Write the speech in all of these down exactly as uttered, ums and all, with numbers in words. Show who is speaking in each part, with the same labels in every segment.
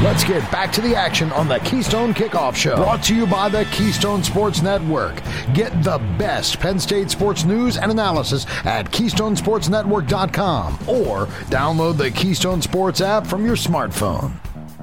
Speaker 1: Let's get back to the action on the Keystone Kickoff Show. Brought to you by the Keystone Sports Network. Get the best Penn State sports news and analysis at keystone sports network dot com or download the Keystone Sports app from your smartphone.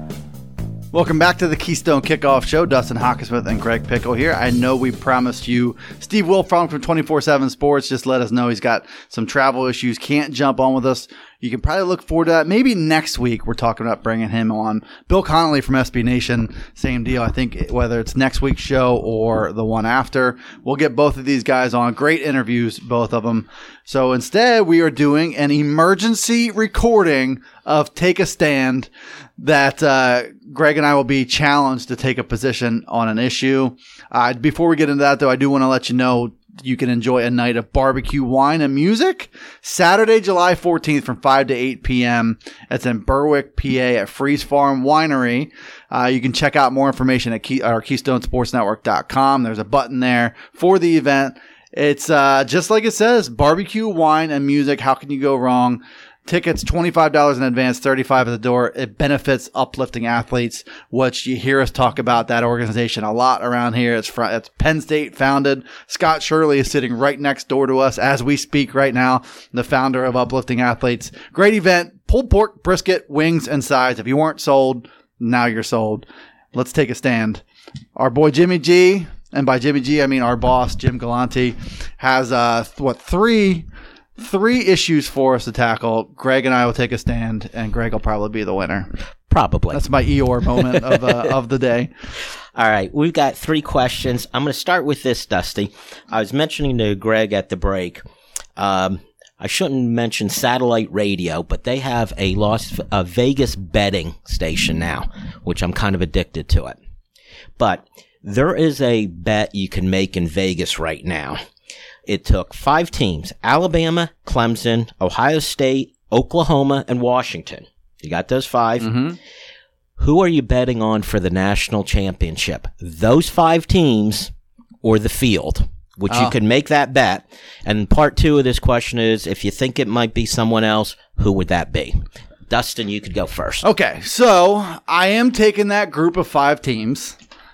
Speaker 2: Welcome back to the Keystone Kickoff Show. Dustin Hockersmith and Greg Pickle here. I know we promised you Steve Wilfong from twenty-four seven Sports. Just let us know he's got some travel issues, can't jump on with us. You can probably look forward to that. Maybe next week we're talking about bringing him on. Bill Connolly from S B Nation, same deal. I think whether it's next week's show or the one after, we'll get both of these guys on. Great interviews, both of them. So instead, we are doing an emergency recording of Take a Stand that uh, Greg and I will be challenged to take a position on an issue. Uh, before we get into that, though, I do want to let you know you can enjoy a night of barbecue, wine, and music Saturday, July fourteenth from five to eight p.m. It's in Berwick, P A at Freeze Farm Winery. Uh, you can check out more information at Key- our keystone sports network dot com. There's a button there for the event. It's uh, just like it says, barbecue, wine, and music. How can you go wrong? Tickets, twenty-five dollars in advance, thirty-five dollars at the door. It benefits uplifting athletes, which you hear us talk about that organization a lot around here. It's, fr- it's Penn State founded. Scott Shirley is sitting right next door to us as we speak right now, the founder of Uplifting Athletes. Great event, pulled pork, brisket, wings, and sides. If you weren't sold, now you're sold. Let's take a stand. Our boy Jimmy G, and by Jimmy G, I mean our boss, Jim Galante, has, uh, what, three... Three issues for us to tackle. Greg and I will take a stand, and Greg will probably be the winner.
Speaker 3: Probably.
Speaker 2: That's my Eeyore moment of uh, of the day.
Speaker 3: All right, we've got three questions. I'm going to start with this, Dusty. I was mentioning to Greg at the break, um, I shouldn't mention satellite radio, but they have a Las a Vegas betting station now, which I'm kind of addicted to it. But there is a bet you can make in Vegas right now. It took five teams, Alabama, Clemson, Ohio State, Oklahoma, and Washington. You got those five.
Speaker 2: Mm-hmm.
Speaker 3: Who are you betting on for the national championship? Those five teams or the field, which oh. you can make that bet. And part two of this question is, if you think it might be someone else, who would that be? Dustin, you could go first.
Speaker 2: Okay, so I am taking that group of five teams.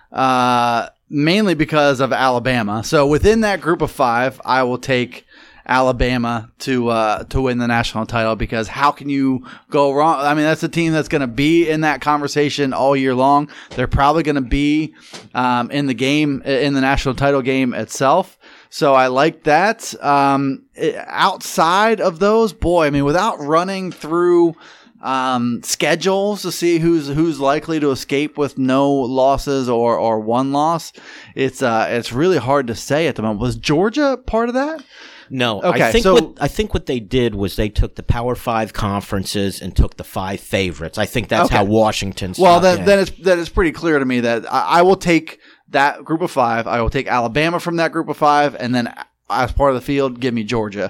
Speaker 2: Uh... Mainly because of Alabama. So within that group of five, I will take Alabama to uh, to win the national title, because how can you go wrong? I mean, that's a team that's going to be in that conversation all year long. They're probably going to be um, in the game, in the national title game itself. So I like that. Um, outside of those, boy, I mean, without running through Um, schedules to see who's who's likely to escape with no losses or, or one loss, it's uh it's really hard to say at the moment. Was Georgia part of that?
Speaker 3: No.
Speaker 2: Okay,
Speaker 3: I think
Speaker 2: so
Speaker 3: what, I think what they did was they took the Power Five conferences and took the five favorites. I think that's
Speaker 2: okay.
Speaker 3: how Washington.
Speaker 2: Well, then
Speaker 3: in.
Speaker 2: then it's then it's pretty clear to me that I, I will take that group of five. I will take Alabama from that group of five, and then as part of the field, give me Georgia.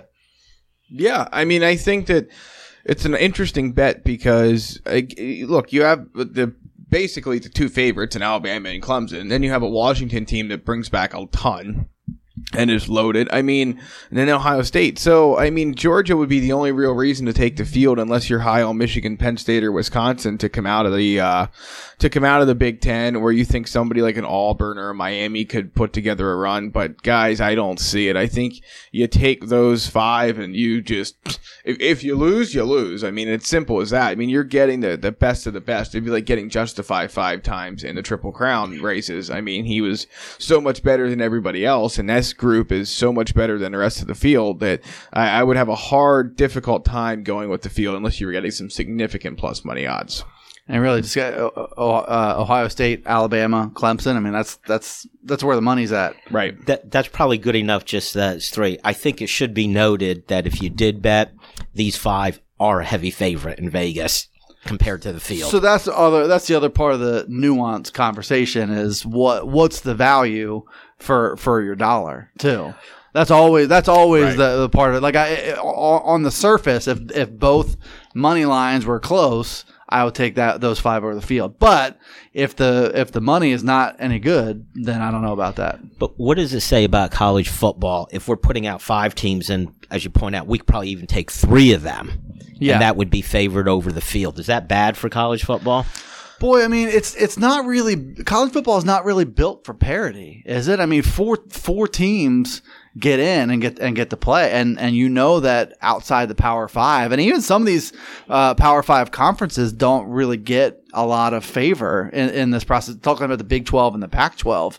Speaker 4: Yeah, I mean, I think that it's an interesting bet because, uh, look, you have the basically the two favorites in Alabama and Clemson. Then you have a Washington team that brings back a ton and is loaded. I mean, and then Ohio State. So, I mean, Georgia would be the only real reason to take the field unless you're high on Michigan, Penn State, or Wisconsin to come out of the uh, to come out of the Big Ten, where you think somebody like an Auburn or Miami could put together a run. But guys, I don't see it. I think you take those five and you just if, if you lose, you lose. I mean, it's simple as that. I mean, you're getting the, the best of the best. It'd be like getting Justified five times in the Triple Crown races. I mean, he was so much better than everybody else, and this group is so much better than the rest of the field that I, I would have a hard, difficult time going with the field unless you were getting some significant plus money odds.
Speaker 2: And really, just got uh, uh, Ohio State, Alabama, Clemson. I mean, that's that's that's where the money's at.
Speaker 4: Right.
Speaker 3: That that's probably good enough. Just those three. I think it should be noted that if you did bet, these five are a heavy favorite in Vegas compared to the field.
Speaker 2: So that's the other. That's the other part of the nuanced conversation is what what's the value for for your dollar too. That's always that's always right. the, the part of it. Like I on the surface, if if both money lines were close, I would take that those five over the field. But if the if the money is not any good, then I don't know about that.
Speaker 3: But what does it say about college football if we're putting out five teams and, as you point out, we could probably even take three of them,
Speaker 2: yeah.
Speaker 3: and that would be favored over the field? Is that bad for college football?
Speaker 2: Boy, I mean, it's it's not really college football is not really built for parity, is it? I mean, four four teams get in and get and get to play, and and you know that outside the Power Five, and even some of these uh, Power Five conferences don't really get a lot of favor in, in this process. Talking about the Big twelve and the Pac twelve,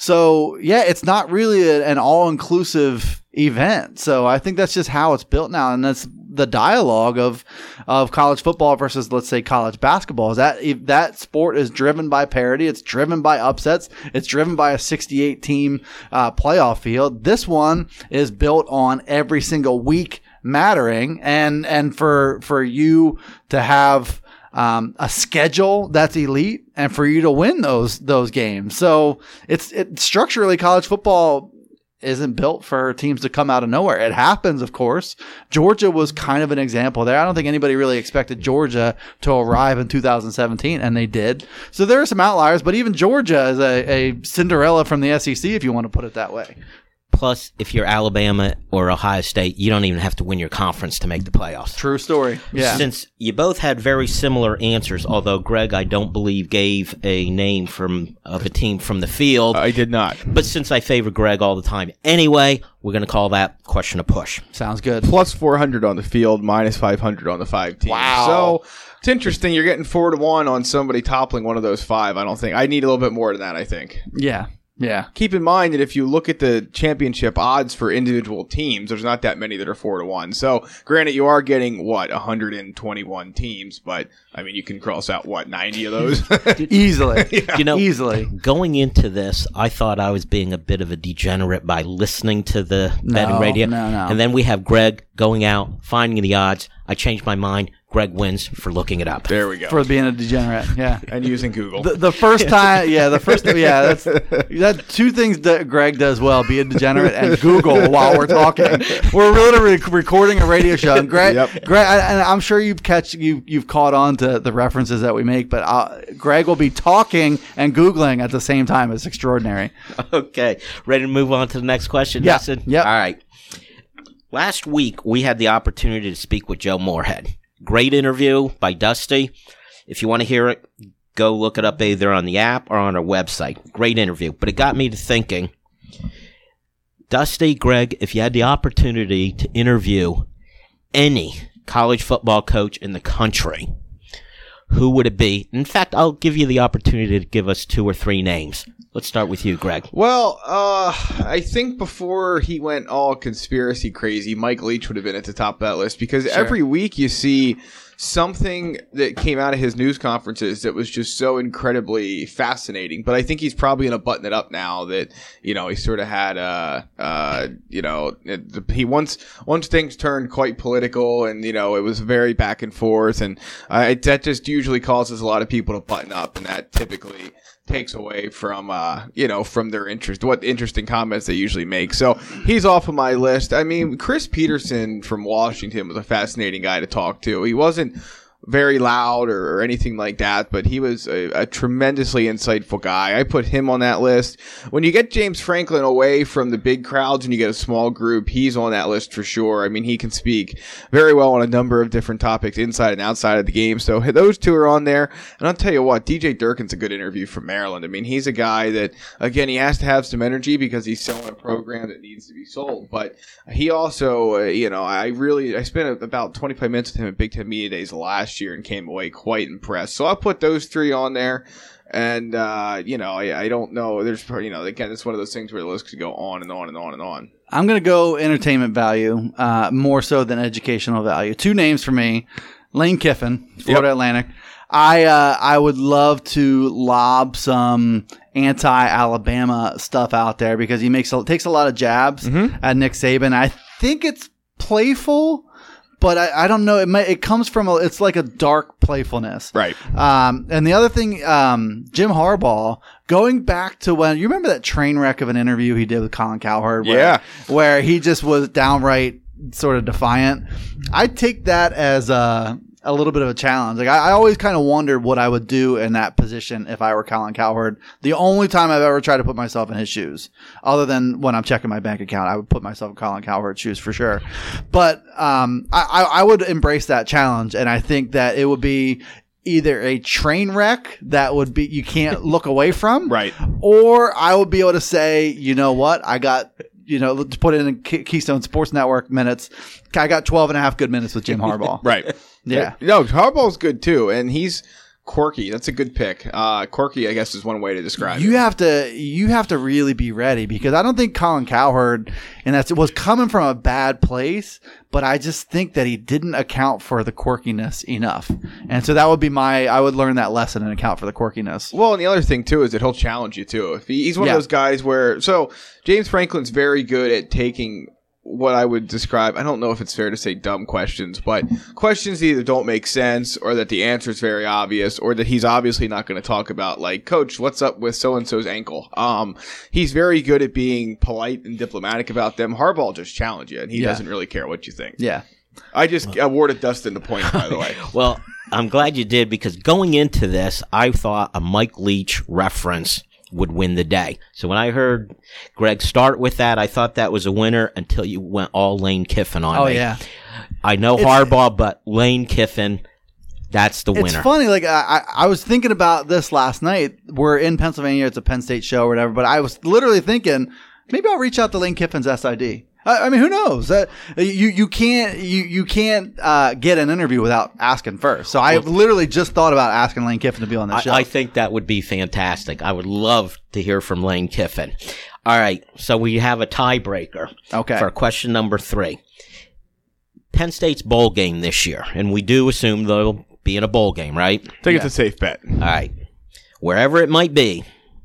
Speaker 2: so yeah, it's not really a, an all inclusive event. So I think that's just how it's built now, and that's the dialogue of of college football versus, let's say, college basketball. Is that if that sport is driven by parity, it's driven by upsets, it's driven by a sixty-eight team uh, playoff field. This one is built on every single week mattering, and and for for you to have um, a schedule that's elite, and for you to win those those games. So it's it structurally college football isn't built for teams to come out of nowhere. It happens, of course. Georgia was kind of an example there. I don't think anybody really expected Georgia to arrive in two thousand seventeen, and they did. So there are some outliers, but even Georgia is a, a Cinderella from the S E C, if you want to put it that way.
Speaker 3: Plus, if you're Alabama or Ohio State, you don't even have to win your conference to make the playoffs.
Speaker 2: True story. Yeah.
Speaker 3: Since you both had very similar answers, although Greg, I don't believe, gave a name from of a team from the field.
Speaker 4: I did not.
Speaker 3: But since I favor Greg all the time anyway, we're going to call that question a push.
Speaker 2: Sounds good.
Speaker 4: Plus four hundred on the field, minus five hundred on the five teams.
Speaker 2: Wow.
Speaker 4: So it's interesting. You're getting four to one on somebody toppling one of those five. I don't think. I need a little bit more than that, I think.
Speaker 2: Yeah. Yeah.
Speaker 4: Keep in mind that if you look at the championship odds for individual teams, there's not that many that are four to one. So, granted, you are getting what one hundred twenty-one teams, but I mean, you can cross out what ninety of those
Speaker 2: easily.
Speaker 3: Yeah. You know,
Speaker 2: easily.
Speaker 3: Going into this, I thought I was being a bit of a degenerate by listening to the
Speaker 2: no,
Speaker 3: betting radio,
Speaker 2: no, no.
Speaker 3: and then we have Greg going out, finding the odds. I changed my mind. Greg wins for looking it up.
Speaker 4: There we go.
Speaker 2: For being a degenerate, yeah.
Speaker 4: And using Google.
Speaker 2: The, the first time, yeah, the first, yeah, that's that two things that Greg does well: be a degenerate and Google while we're talking. We're literally recording a radio show, and Greg,
Speaker 4: Yep.
Speaker 2: Greg, and I'm sure you've catch you you've caught on to the references that we make, but uh, Greg will be talking and Googling at the same time. It's extraordinary.
Speaker 3: Okay, ready to move on to the next question,
Speaker 2: Yeah.
Speaker 3: Dustin?
Speaker 2: Yep.
Speaker 3: All right. Last week, we had the opportunity to speak with Joe Moorhead. Great interview by Dusty. If you want to hear it, go look it up either on the app or on our website. Great interview. But it got me to thinking, Dusty, Greg, if you had the opportunity to interview any college football coach in the country, who would it be? In fact, I'll give you the opportunity to give us two or three names. Let's start with you, Greg.
Speaker 4: Well, uh, I think before he went all conspiracy crazy, Mike Leach would have been at the top of that list because
Speaker 2: Sure.
Speaker 4: every week you see something that came out of his news conferences that was just so incredibly fascinating. But I think he's probably going to button it up now that, you know, he sort of had, uh, uh, you know, it, he once, once things turned quite political and, you know, it was very back and forth. And uh, it, that just usually causes a lot of people to button up, and that typically takes away from, uh, you know, from their interest, what interesting comments they usually make. So he's off of my list. I mean, Chris Peterson from Washington was a fascinating guy to talk to. He wasn't very loud or, or anything like that, but he was a, a tremendously insightful guy. I put him on that list. When you get James Franklin away from the big crowds and you get a small group, he's on that list for sure. I mean, he can speak very well on a number of different topics inside and outside of the game. So those two are on there. And I'll tell you what, D J Durkin's a good interview from Maryland. I mean, he's a guy that, again, he has to have some energy because he's selling a program that needs to be sold. But he also, uh, you know, I really, I spent about twenty-five minutes with him at Big Ten Media Days last year and came away quite impressed. So I'll put those three on there. And, uh, you know, I, I don't know. There's, you know, again, it's one of those things where the list could go on and on and on and on.
Speaker 2: I'm going to go entertainment value, uh, more so than educational value. Two names for me. Lane Kiffin, Florida
Speaker 4: Yep.
Speaker 2: Atlantic. I uh, I would love to lob some anti-Alabama stuff out there because he makes a, takes a lot of jabs
Speaker 4: Mm-hmm.
Speaker 2: at Nick Saban. I think it's playful, but I, I don't know. It may, it comes from a, it's like a dark playfulness,
Speaker 4: Right.
Speaker 2: Um, and the other thing, um, Jim Harbaugh, going back to when you remember that train wreck of an interview he did with Colin Cowherd, where,
Speaker 4: Yeah.
Speaker 2: where he just was downright sort of defiant. I take that as a a little bit of a challenge. Like I, I always kind of wondered what I would do in that position if I were Colin Cowherd. The only time I've ever tried to put myself in his shoes, other than when I'm checking my bank account, I would put myself in Colin Cowherd's shoes for sure. But um, I, I would embrace that challenge, and I think that it would be either a train wreck that would be you can't look away from,
Speaker 4: Right.
Speaker 2: or I would be able to say, you know what, I got, you know, let's put it in Key- Keystone Sports Network minutes. I got twelve and a half good minutes with Jim Harbaugh.
Speaker 4: Right.
Speaker 2: Yeah.
Speaker 4: No, Harbaugh's good too, and he's quirky. That's a good pick. Uh, quirky, I guess, is one way to describe
Speaker 2: You
Speaker 4: it.
Speaker 2: have to you have to really be ready, because I don't think Colin Cowherd and that's was coming from a bad place, but I just think that he didn't account for the quirkiness enough. And so that would be my I would learn that lesson and account for the quirkiness.
Speaker 4: Well, and the other thing too is that he'll challenge you too. If he, he's one
Speaker 2: Yeah.
Speaker 4: of those guys where so James Franklin's very good at taking what I would describe, I don't know if it's fair to say dumb questions, but questions that either don't make sense or that the answer is very obvious or that he's obviously not going to talk about, like, Coach, what's up with so-and-so's ankle? Um, he's very good at being polite and diplomatic about them. Harbaugh will just challenge you, and he
Speaker 2: Yeah.
Speaker 4: doesn't really care what you think.
Speaker 2: Yeah.
Speaker 4: I just awarded Dustin the point, by the way.
Speaker 3: Well, I'm glad you did, because going into this, I thought a Mike Leach reference would win the day. So when I heard Greg start with that, I thought that was a winner until you went all Lane Kiffin on
Speaker 2: Oh
Speaker 3: me.
Speaker 2: yeah.
Speaker 3: I know
Speaker 2: It's-
Speaker 3: Harbaugh, but Lane Kiffin, that's the
Speaker 2: It's
Speaker 3: winner.
Speaker 2: funny, like I, I I was thinking about this last night. We're in Pennsylvania, it's a Penn State show or whatever, but I was literally thinking maybe I'll reach out to Lane Kiffin's S I D. I, I mean, who knows? Uh, you you can't you you can't uh, get an interview without asking first. So I
Speaker 3: Well-
Speaker 2: literally just thought about asking Lane Kiffin to be on the show.
Speaker 3: I, I think that would be fantastic. I would love to hear from Lane Kiffin. All right, so we have a tiebreaker
Speaker 2: Okay.
Speaker 3: for question number three. Penn State's bowl game this year, and we do assume they'll be in a bowl game, right?
Speaker 4: I think it's a safe bet.
Speaker 3: All right. Wherever it might be,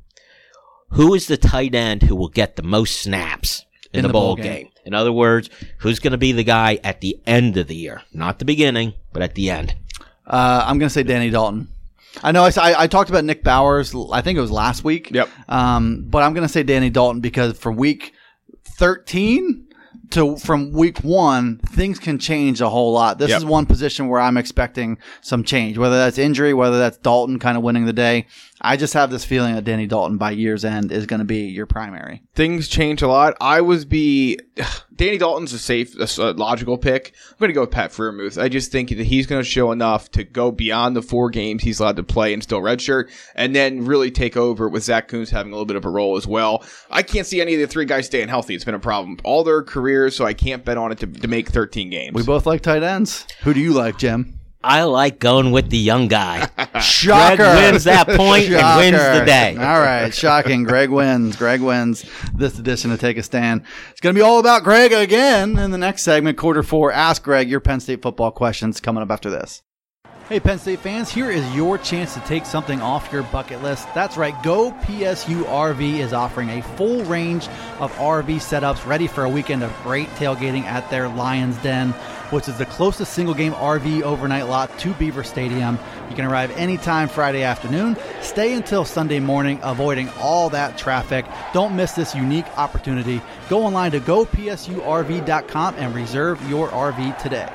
Speaker 3: who is the tight end who will get the most snaps in, the, bowl game? In other words, who's going to be the guy at the end of the year? Not the beginning, but at the end.
Speaker 2: Uh, I'm going to say Danny Dalton. I know I, s- I- I talked about Nick Bowers, I think it was last week.
Speaker 4: Yep.
Speaker 2: Um, but I'm going to say Danny Dalton because from week thirteen to from week one, things can change a whole lot. This
Speaker 4: Yep.
Speaker 2: is one position where I'm expecting some change, whether that's injury, whether that's Dalton kind of winning the day. I just have this feeling that Danny Dalton by year's end is going to be your primary.
Speaker 4: Things change a lot. I was be Danny Dalton's a safe, a, a logical pick. I'm going to go with Pat Freiermuth. I just think that he's going to show enough to go beyond the four games he's allowed to play and still redshirt, and then really take over with Zach Kuntz having a little bit of a role as well. I can't see any of the three guys staying healthy. It's been a problem all their careers, so I can't bet on it to, to make thirteen games.
Speaker 2: We both like tight ends. Who do you like, Jim?
Speaker 3: I like going with the young guy.
Speaker 2: Shocker.
Speaker 3: Greg wins that point and wins
Speaker 2: Shocker.
Speaker 3: the day.
Speaker 2: All right. Shocking. Greg wins. Greg wins this edition of Take a Stand. It's going to be all about Greg again in the next segment, quarter four. Ask Greg your Penn State football questions coming up after this. Hey, Penn State fans, here is your chance to take something off your bucket list. That's right, Go P S U R V is offering a full range of R V setups ready for a weekend of great tailgating at their Lions Den, which is the closest single-game R V overnight lot to Beaver Stadium. You can arrive anytime Friday afternoon, stay until Sunday morning, avoiding all that traffic. Don't miss this unique opportunity. Go online to go P S U R V dot com and reserve your R V today.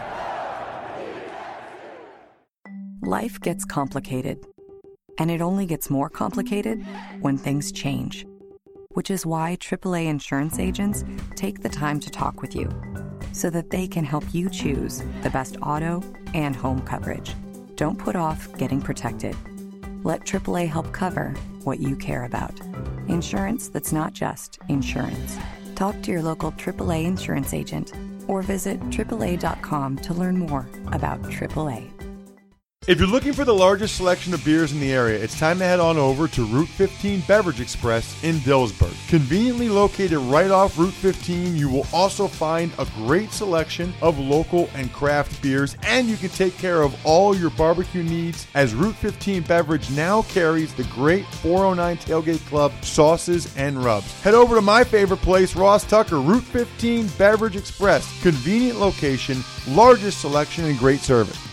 Speaker 5: Life gets complicated, and it only gets more complicated when things change, which is why triple A insurance agents take the time to talk with you so that they can help you choose the best auto and home coverage. Don't put off getting protected. Let triple A help cover what you care about. Insurance that's not just insurance. Talk to your local triple A insurance agent or visit triple A dot com to learn more about triple A.
Speaker 6: If you're looking for the largest selection of beers in the area, it's time to head on over to Route fifteen Beverage Express in Dillsburg. Conveniently located right off Route fifteen, you will also find a great selection of local and craft beers, and you can take care of all your barbecue needs as Route fifteen Beverage now carries the great four oh nine Tailgate Club sauces and rubs. Head over to my favorite place, Ross Tucker, Route fifteen Beverage Express. Convenient location, largest selection, and great service.